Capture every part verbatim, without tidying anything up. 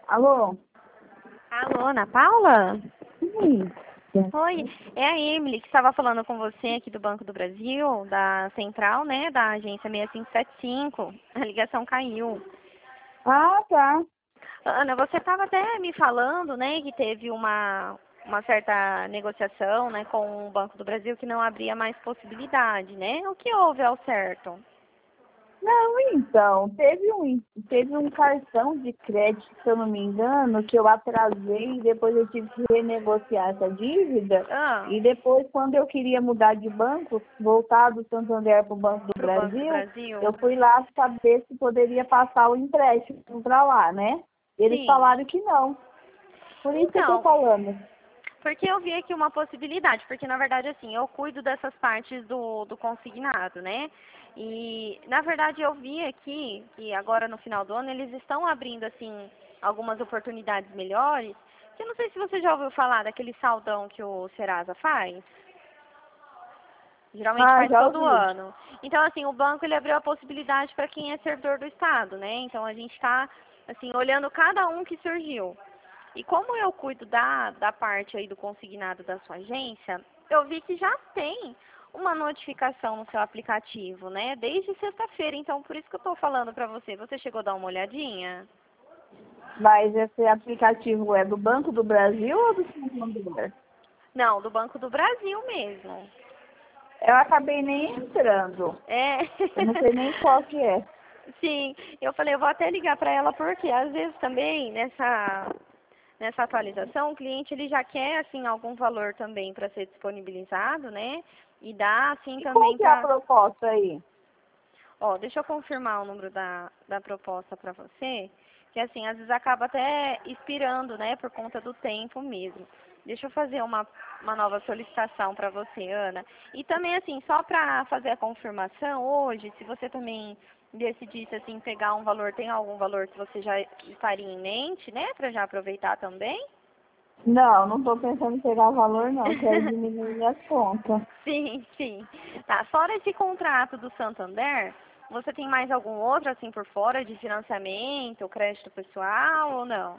Alô? Alô, Ana Paula? Sim. Oi, é a Emily que estava falando com você aqui do Banco do Brasil, da Central, né, da agência seis cinco sete cinco. A ligação caiu. Ah, tá. Ana, você estava até me falando, né, que teve uma, uma certa negociação, né, com o Banco do Brasil que não abria mais possibilidade, né? O que houve ao certo? Não, então, teve um, teve um cartão de crédito, se eu não me engano, que eu atrasei e depois eu tive que renegociar essa dívida. Ah, E depois, quando eu queria mudar de banco, voltar do Santander para o Banco do para o Banco do Brasil, Brasil? eu fui lá saber se poderia passar o empréstimo para lá, né? Eles Sim. falaram que não. Por isso que eu estou Então, falando. porque eu vi aqui uma possibilidade, porque na verdade assim, eu cuido dessas partes do, do consignado, né? E na verdade eu vi aqui que agora no final do ano eles estão abrindo assim algumas oportunidades melhores. Que eu não sei se você já ouviu falar daquele saldão que o Serasa faz. Geralmente Ah, faz já todo ouvi. ano. Então, assim, o banco ele abriu a possibilidade para quem é servidor do Estado, né? Então, a gente está, assim, olhando cada um que surgiu. E como eu cuido da, da parte aí do consignado da sua agência, eu vi que já tem uma notificação no seu aplicativo, né? Desde sexta-feira. Então, por isso que eu estou falando para você. Você chegou a dar uma olhadinha? Mas esse aplicativo é do Banco do Brasil ou do Santander? Não, do Banco do Brasil mesmo. Eu acabei nem entrando. É. Eu não sei nem qual que é. Sim, eu falei, eu vou até ligar para ela porque às vezes também nessa nessa atualização o cliente ele já quer assim algum valor também para ser disponibilizado, né? E dá assim E qual também que é a para, proposta aí? ó, deixa eu confirmar o número da da proposta para você, que assim às vezes acaba até expirando, né, por conta do tempo mesmo. Deixa eu fazer uma uma nova solicitação para você, Ana. E também assim, só para fazer a confirmação hoje, se você também decidisse assim pegar um valor, tem algum valor que você já estaria em mente, né, para já aproveitar também? Não, não estou pensando em pegar valor não, quero diminuir minhas contas. Sim, sim. Tá, fora esse contrato do Santander, você tem mais algum outro assim por fora de financiamento, crédito pessoal ou não?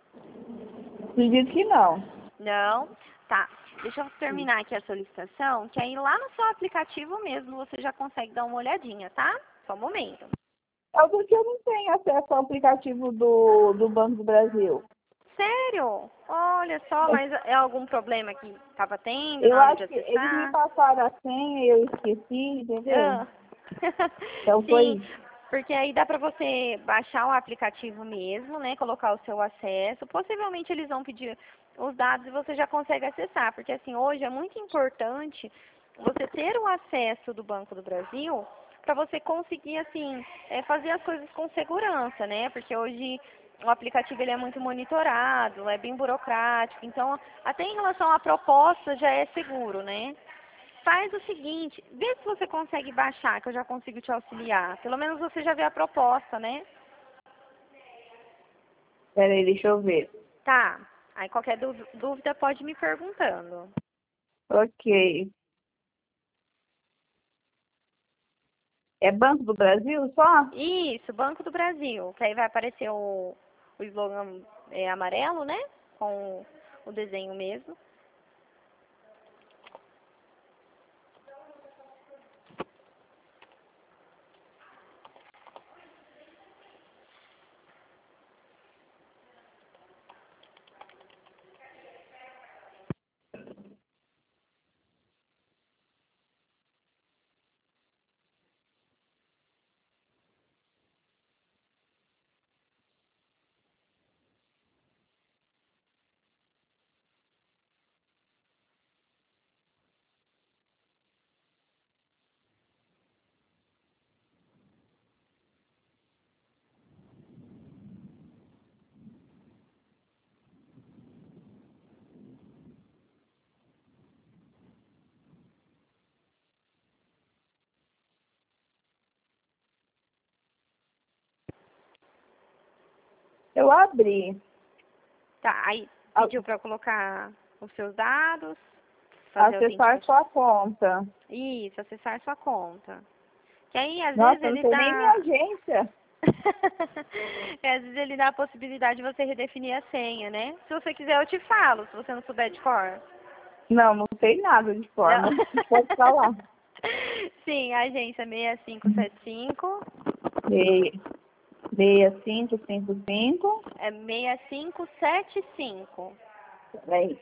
Acredito que não. Não? Tá. Deixa eu terminar aqui a solicitação, que aí lá no seu aplicativo mesmo você já consegue dar uma olhadinha, tá? Só um momento. É porque eu não tenho acesso ao aplicativo do, do Banco do Brasil. Sério? Olha só, mas é algum problema que estava tendo Eu na hora de acho que eles me acessar? passaram a senha e eu esqueci, entendeu? Ah. Então foi Sim, isso. porque aí dá para você baixar o aplicativo mesmo, né? Colocar o seu acesso. Possivelmente eles vão pedir os dados e você já consegue acessar, porque assim, hoje é muito importante você ter o acesso do Banco do Brasil para você conseguir assim é, fazer as coisas com segurança, né? Porque hoje o aplicativo ele é muito monitorado, é bem burocrático, então até em relação à proposta já é seguro, né? Faz o seguinte, vê se você consegue baixar, que eu já consigo te auxiliar. Pelo menos você já vê a proposta, né? Peraí, deixa eu ver. Tá. Aí qualquer dú- dúvida pode me perguntando. Ok. É Banco do Brasil só? Isso, Banco do Brasil. Que aí vai aparecer o, o slogan é, amarelo, né? Com o desenho mesmo. Eu abri. Tá, aí A- pediu para eu colocar os seus dados, fazer a Acessar autenticação. sua conta. Isso, acessar sua conta. Que aí às vezes Nossa, eu não ele sei nem minha dá. agência. É, às vezes ele dá a possibilidade de você redefinir a senha, né? Se você quiser eu te falo, se você não souber de cor. Não, não sei nada de Não. forma. Pode falar. Sim, a agência seis cinco sete cinco. Seis, seis, cinco, cinco, cinco. É seis cinco sete cinco. Peraí.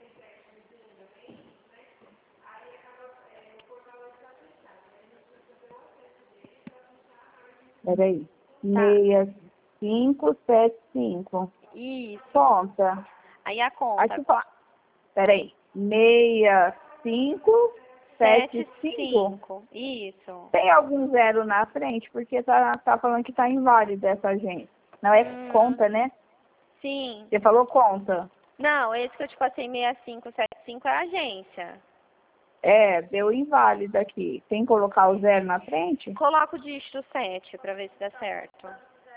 Peraí. Seis, cinco, sete, cinco. Isso. Conta. Aí a conta. Aqui, fa- peraí. Seis, cinco, sete, cinco. cinco. Isso. Tem algum zero na frente, porque tá, tá falando que tá inválida essa agência. Não é Hum, conta, né? sim. Você falou conta. Não, esse que eu te passei seis cinco sete cinco é a agência. É, deu inválida aqui. Tem que colocar o zero na frente? Coloca o dígito sete para ver se dá certo.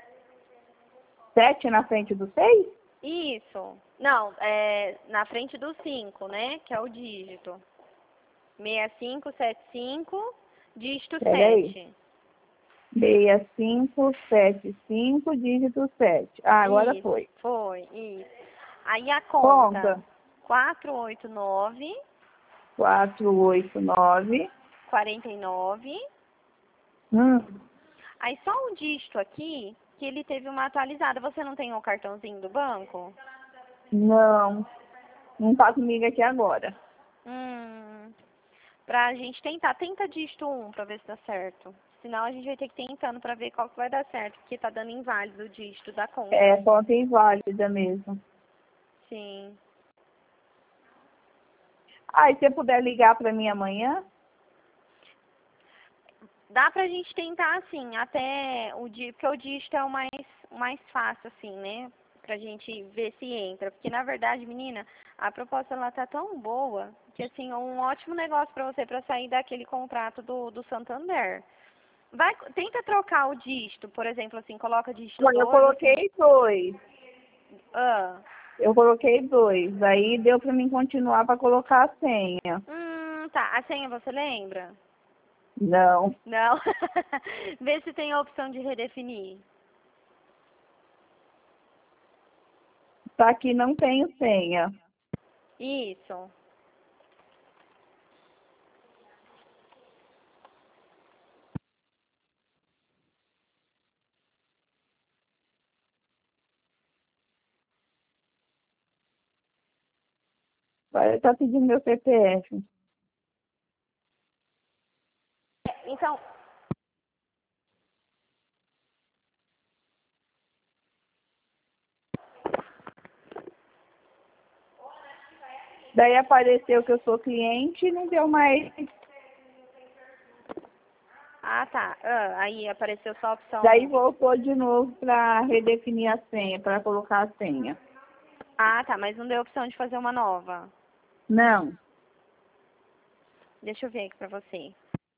Sete na frente do seis? Isso. Não, é na frente do cinco, né? Que é o dígito. seis cinco sete cinco, dígito Peraí. sete. Seis, cinco, sete, cinco, dígito sete. Ah, agora Isso, foi. foi, isso. Aí a conta. Conta. quatro oito nove, Quatro, oito, nove. quarenta e nove. Hum, Aí só um dígito aqui que ele teve uma atualizada. Você não tem o cartãozinho do banco? não. Não tá comigo aqui agora. Hum. Pra gente tentar. Tenta dígito um pra ver se dá certo. Senão a gente vai ter que ir tentando pra ver qual que vai dar certo. Porque tá dando inválido o dígito da conta. É, conta inválida mesmo. Sim. Ah, e se você puder ligar para mim amanhã? Dá pra gente tentar, assim, até o dia, porque o dígito é o mais, o mais fácil, assim, né? Pra gente ver se entra. Porque, na verdade, menina, a proposta, ela tá tão boa que, assim, é um ótimo negócio pra você, pra sair daquele contrato do, do Santander. Vai, tenta trocar o dígito, por exemplo, assim, coloca dígito Não, eu dois. coloquei dois. Ah. Eu coloquei dois. Aí deu para mim continuar para colocar a senha. Hum, tá. A senha você lembra? Não. Não? Vê se tem a opção de redefinir. Tá aqui, não tenho senha. Isso. Vai tá pedindo meu C P F. Então, Daí apareceu que eu sou cliente e não deu mais. ah, tá. Ah, aí apareceu só a opção. Daí voltou de novo para redefinir a senha, para colocar a senha. Ah, tá, mas não deu opção de fazer uma nova. Não. Deixa eu ver aqui pra você.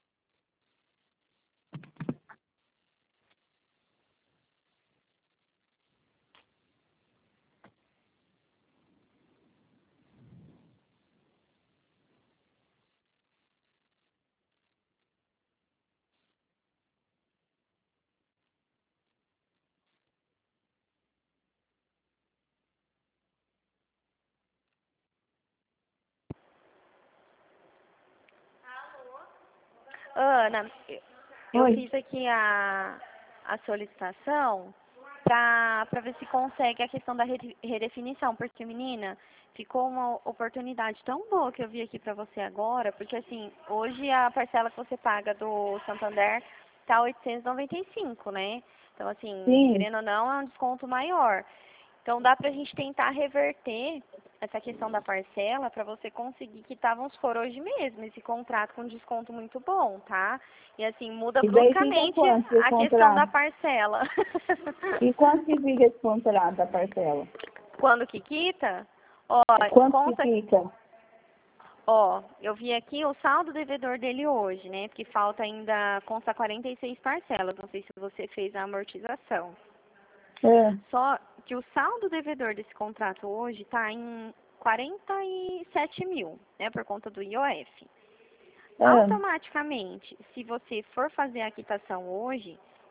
Ana, eu eu Oi. fiz aqui a, a solicitação pra, pra ver se consegue a questão da rede- redefinição, porque, menina, ficou uma oportunidade tão boa que eu vi aqui pra você agora, porque, assim, hoje a parcela que você paga do Santander tá oitocentos e noventa e cinco, né? Então, assim, Sim. querendo ou não, é um desconto maior. Então, dá pra gente tentar reverter essa questão da parcela para você conseguir quitar, vamos supor, hoje mesmo, esse contrato com desconto muito bom, tá? E assim, muda E daí fica bruscamente quanto esse a questão da contrato? parcela. E quanto que fica esse contrato da parcela? Quando que quita? Ó, Quanto que consta, fica? ó, eu vi aqui o saldo devedor dele hoje, né? Porque falta ainda, consta quarenta e seis parcelas, não sei se você fez a amortização. É. Só que o saldo devedor desse contrato hoje está em quarenta e sete mil, né, por conta do I O F. É. Automaticamente, se você for fazer a quitação hoje,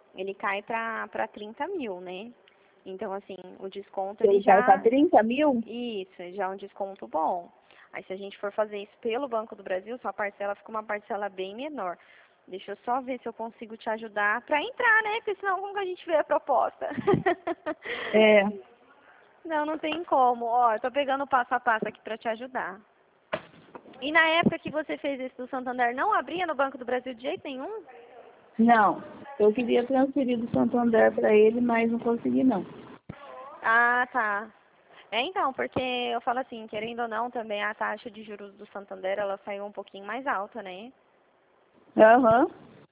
ele cai para para trinta mil, né? Então, assim, o desconto ele Ele cai para já... trinta mil? Isso, já é um desconto bom. Aí, se a gente for fazer isso pelo Banco do Brasil, sua parcela fica uma parcela bem menor. Deixa eu só ver se eu consigo te ajudar para entrar, né? Porque senão como que a gente vê a proposta? É. Não, não tem como. Ó, eu tô pegando o passo a passo aqui para te ajudar. E na época que você fez isso do Santander, não abria no Banco do Brasil de jeito nenhum? Não, eu queria transferir do Santander para ele, mas não consegui não. Ah, tá. É, então, porque eu falo assim, querendo ou não, também a taxa de juros do Santander, ela saiu um pouquinho mais alta, né? Aham.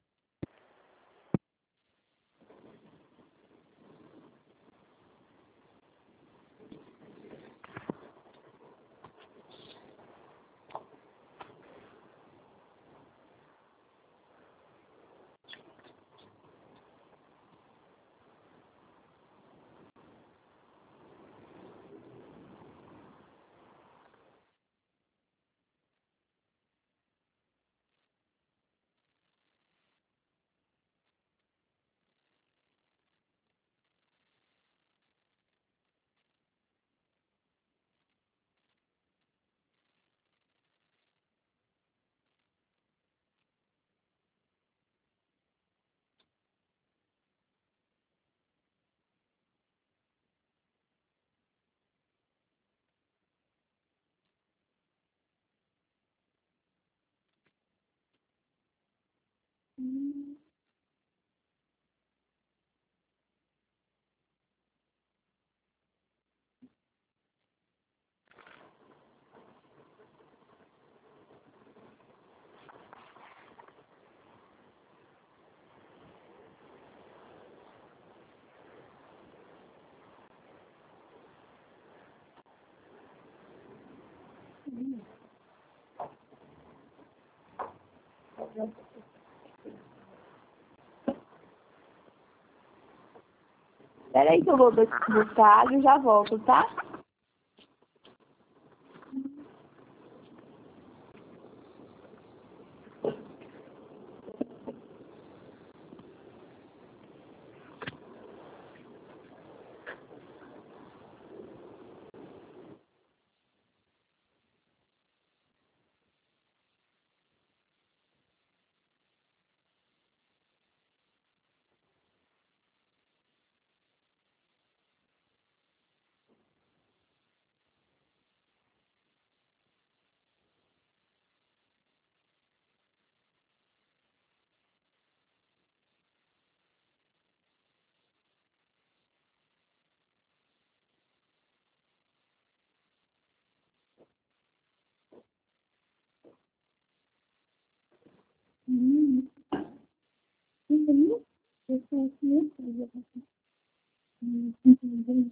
Peraí que eu vou buscar água e já volto, tá? Hum. Uhum. Eu sou assim, eu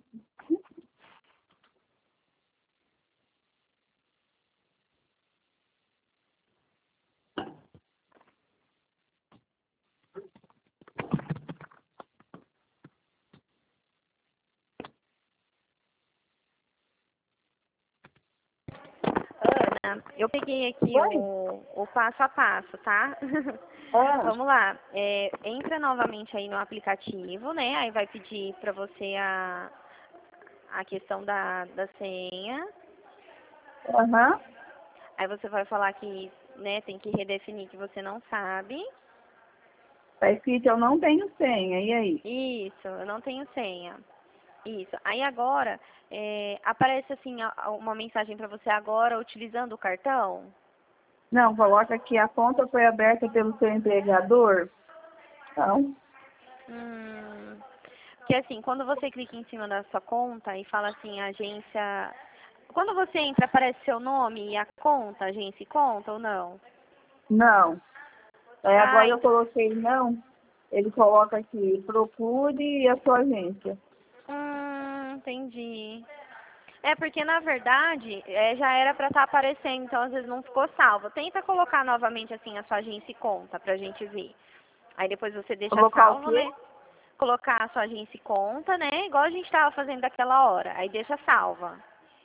Ana, eu peguei aqui Oi? o, o passo a passo, tá? Ah, Vamos lá. É, entra novamente aí no aplicativo, né? Aí vai pedir para você a, a questão da, da senha. aham. Aí você vai falar que, né, tem que redefinir que você não sabe. Tá escrito, eu não tenho senha, e aí? Isso, eu não tenho senha. Isso. Aí agora, é, aparece assim a- a- uma mensagem para você agora utilizando o cartão. Não, coloca que a conta foi aberta pelo seu empregador. Não. Hum, que assim, quando você clica em cima da sua conta e fala assim, agência. Quando você entra, aparece seu nome e a conta, agência e conta ou não? Não. Aí Ah, agora eu ent- coloquei não. Ele coloca aqui, procure a sua agência. hum, entendi. É porque na verdade é, já era para estar aparecendo, então às vezes não ficou salvo. Tenta colocar novamente assim a sua agência e conta pra gente ver. Aí depois você deixa Colocar o salvo, quê? né? Colocar a sua agência e conta, né? Igual a gente estava fazendo daquela hora. Aí deixa salva.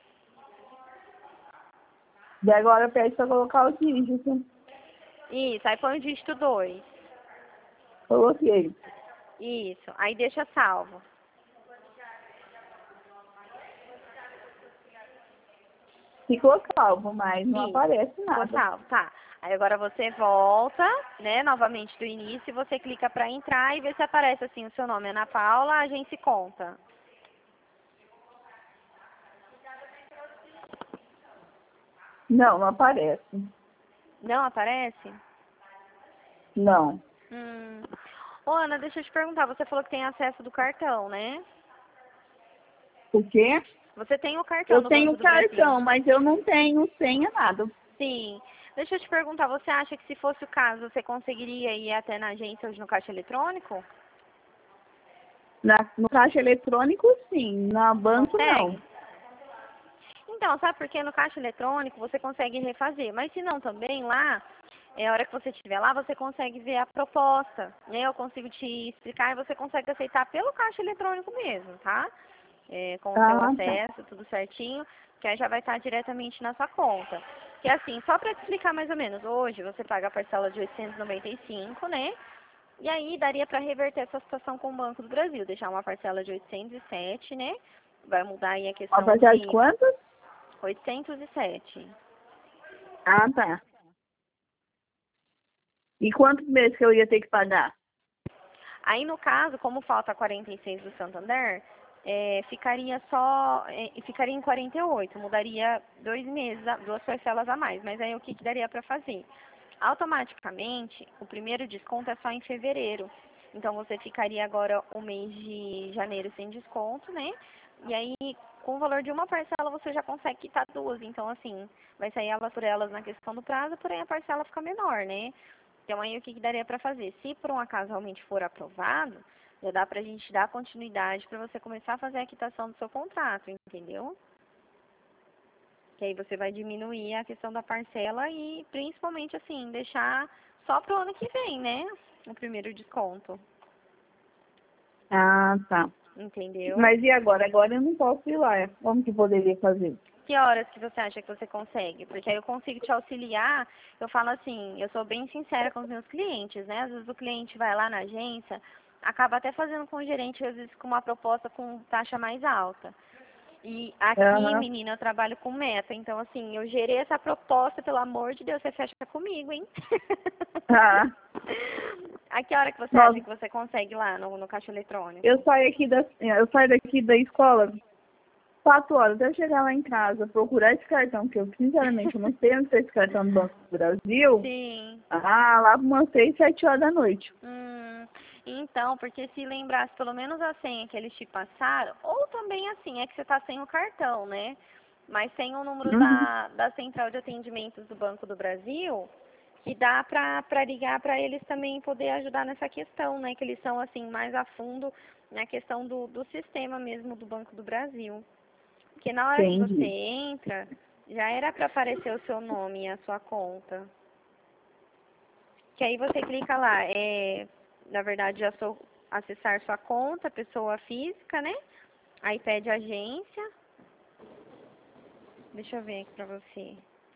Daí agora pede para colocar os dígitos. Isso, aí põe o dígito dois. Coloquei. Isso. Aí deixa salvo. Ficou salvo, mas não Isso. aparece Ficou nada. salvo, tá. Aí agora você volta, né, novamente do início, e você clica para entrar e vê se aparece assim o seu nome, Ana Paula, Agência e Conta. Não, não aparece. Não aparece? Não. Hum. Ô, Ana, deixa eu te perguntar, você falou que tem acesso do cartão, né? O quê? Você tem o cartão Eu no tenho Banco do Brasil? cartão, mas eu não tenho senha, nada. Sim. Deixa eu te perguntar, você acha que se fosse o caso, você conseguiria ir até na agência hoje no caixa eletrônico? Na, no caixa eletrônico, sim. Na banco, não. Consegue? Então, sabe por quê? No caixa eletrônico você consegue refazer, mas se não também lá, é a hora que você estiver lá, você consegue ver a proposta, né? Eu consigo te explicar e você consegue aceitar pelo caixa eletrônico mesmo, tá? É, com o seu Ah, tá. acesso, tudo certinho, que aí já vai estar diretamente na sua conta. Que assim, só para te explicar mais ou menos, hoje você paga a parcela de oitocentos e noventa e cinco, né? E aí daria para reverter essa situação com o Banco do Brasil, deixar uma parcela de oitocentos e sete, né? Vai mudar aí a Uma questão parcela de de quantos? oitocentos e sete. Ah, tá. E quantos meses que eu ia ter que pagar? Aí, no caso, como falta quarenta e seis do Santander, é, ficaria só, é, ficaria em quarenta e oito, mudaria dois meses, a- duas parcelas a mais. Mas aí o que, que daria para fazer? Automaticamente, o primeiro desconto é só em fevereiro. Então você ficaria agora o mês de janeiro sem desconto, né? E aí, com o valor de uma parcela, você já consegue quitar duas. Então, assim, vai sair elas por elas na questão do prazo, porém a parcela fica menor, né? Então, aí o que, que daria para fazer? Se por um acaso realmente for aprovado, já dá para a gente dar continuidade para você começar a fazer a quitação do seu contrato, entendeu? Que aí você vai diminuir a questão da parcela e, principalmente, assim, deixar só pro ano que vem, né? O primeiro desconto, Ah, tá. entendeu? Mas e agora? Agora eu não posso ir lá. Como que poderia fazer? Que horas que você acha que você consegue? Porque aí eu consigo te auxiliar. Eu falo assim, eu sou bem sincera com os meus clientes, né? Às vezes o cliente vai lá na agência, acaba até fazendo com o gerente, às vezes com uma proposta com taxa mais alta. E aqui, Aham. menina, eu trabalho com meta. Então, assim, eu gerei essa proposta, pelo amor de Deus, você fecha comigo, hein? Ah, A que hora que você acha nossa, que você consegue lá no, no caixa eu eletrônico? saio aqui da, eu saio daqui da escola quatro horas até eu chegar lá em casa, procurar esse cartão, que eu, sinceramente, eu não sei onde está esse cartão do Banco do Brasil. Sim. Ah, lá por umas seis, sete horas da noite. Hum, então, porque se lembrasse pelo menos a senha que eles te passaram, ou também assim, é que você está sem o cartão, né? Mas tem o número Uhum. da, da Central de Atendimentos do Banco do Brasil, que dá para para ligar para eles também poder ajudar nessa questão, né? Que eles são assim mais a fundo na questão do, do sistema mesmo do Banco do Brasil. Porque na hora que você Entendi. entra, já era para aparecer o seu nome e a sua conta. Que aí você clica lá, é, na verdade, já sou acessar sua conta, pessoa física, né? Aí pede agência. Deixa eu ver aqui pra você.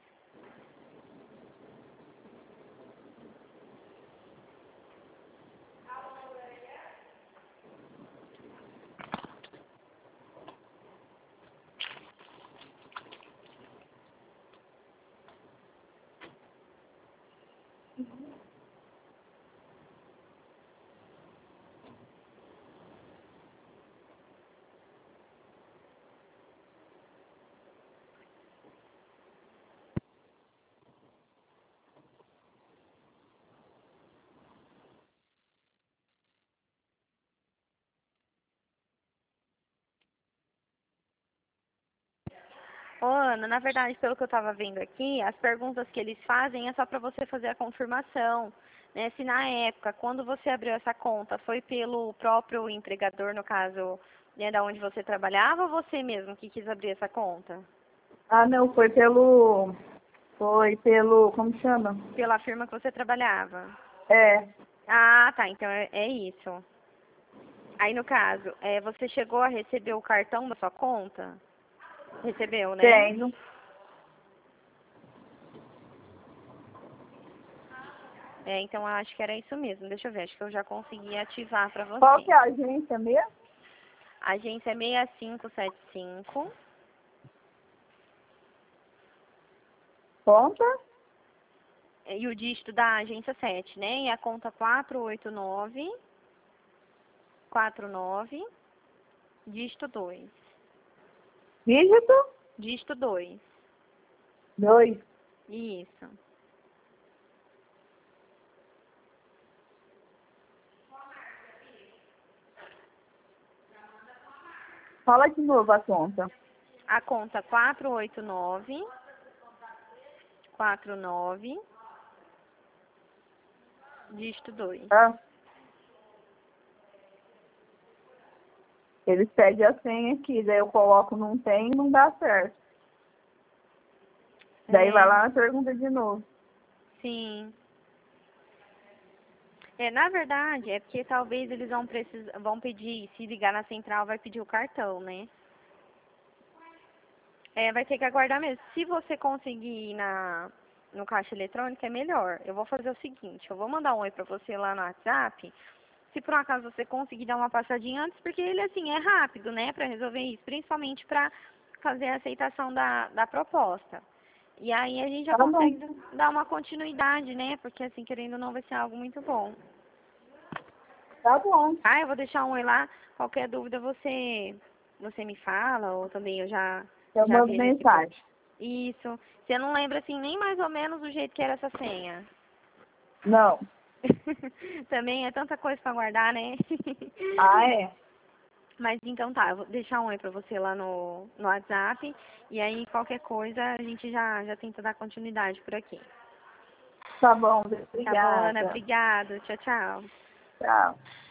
Ô, Ana, na verdade, pelo que eu estava vendo aqui, as perguntas que eles fazem é só para você fazer a confirmação, né? Se na época, quando você abriu essa conta, foi pelo próprio empregador, no caso, né, da onde você trabalhava, ou você mesmo que quis abrir essa conta? Ah, não, foi pelo. Foi pelo. Como chama? Pela firma que você trabalhava? É, Ah, tá. Então é, é isso. Aí, no caso, é, você chegou a receber o cartão da sua conta? Recebeu, né? tenho. É, então eu acho que era isso mesmo. Deixa eu ver, acho que eu já consegui ativar para você. Qual que é a agência mesmo? A agência é seis cinco sete cinco. Conta? E o dígito da agência sete, né? E a conta quatro oito nove, quatro nove, dígito dois. Dígito? Dígito dois. Dois. Isso. Fala de novo a conta. A conta quatro oito nove, quatro nove, dígito dois. Ah. Eles pedem a senha aqui, daí eu coloco não tem e não dá certo. Daí É. vai lá na pergunta de novo. Sim. É, na verdade, é porque talvez eles vão precisar, vão pedir, se ligar na central, vai pedir o cartão, né? É, vai ter que aguardar mesmo. Se você conseguir ir na, no caixa eletrônico, é melhor. Eu vou fazer o seguinte, eu vou mandar um oi pra você lá no WhatsApp. Se por um acaso você conseguir dar uma passadinha antes, porque ele, assim, é rápido, né, pra resolver isso. Principalmente pra fazer a aceitação da, da proposta. E aí a gente já Tá bom. consegue dar uma continuidade, né? Porque, assim, querendo ou não, vai ser algo muito bom. Tá bom. Ah, eu vou deixar um oi lá. Qualquer dúvida você, você me fala, ou também eu já, Eu já mando vejo aqui. Por... mensagem. Isso. Você não lembra, assim, nem mais ou menos do jeito que era essa senha? Não. Também é tanta coisa pra guardar, né? Ah, é? Mas então tá, eu vou deixar um oi pra você lá no, no WhatsApp. E aí, qualquer coisa, a gente já, já tenta dar continuidade por aqui. Tá bom, Tá bom, Ana? obrigada. Obrigada. Tchau, tchau. Tchau.